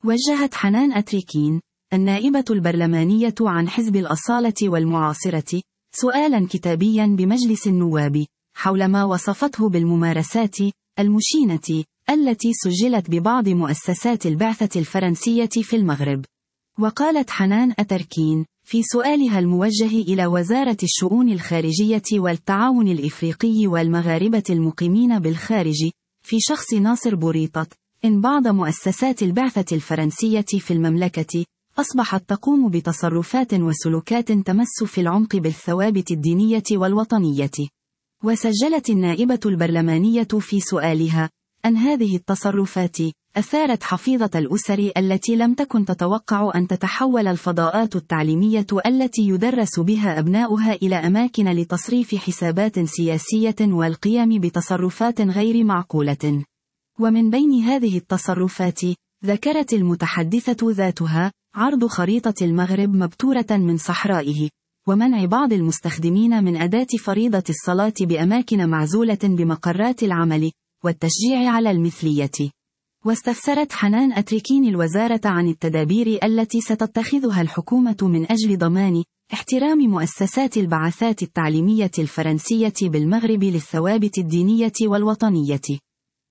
وجهت حنان أتريكين، النائبة البرلمانية عن حزب الأصالة والمعاصرة، سؤالا كتابيا بمجلس النواب، حول ما وصفته بالممارسات المشينة التي سجلت ببعض مؤسسات البعثة الفرنسية في المغرب. وقالت حنان أتركين في سؤالها الموجه إلى وزارة الشؤون الخارجية والتعاون الإفريقي والمغاربة المقيمين بالخارج، في شخص ناصر بوريطة، إن بعض مؤسسات البعثة الفرنسية في المملكة أصبحت تقوم بتصرفات وسلوكات تمس في العمق بالثوابت الدينية والوطنية. وسجلت النائبة البرلمانية في سؤالها أن هذه التصرفات أثارت حفيظة الأسر التي لم تكن تتوقع أن تتحول الفضاءات التعليمية التي يدرس بها أبناؤها إلى أماكن لتصريف حسابات سياسية والقيام بتصرفات غير معقولة. ومن بين هذه التصرفات، ذكرت المتحدثة ذاتها عرض خريطة المغرب مبتورة من صحرائه، ومنع بعض المستخدمين من أداة فريضة الصلاة بأماكن معزولة بمقرات العمل، والتشجيع على المثلية. واستفسرت حنان أتريكين الوزارة عن التدابير التي ستتخذها الحكومة من أجل ضمان احترام مؤسسات البعثات التعليمية الفرنسية بالمغرب للثوابت الدينية والوطنية.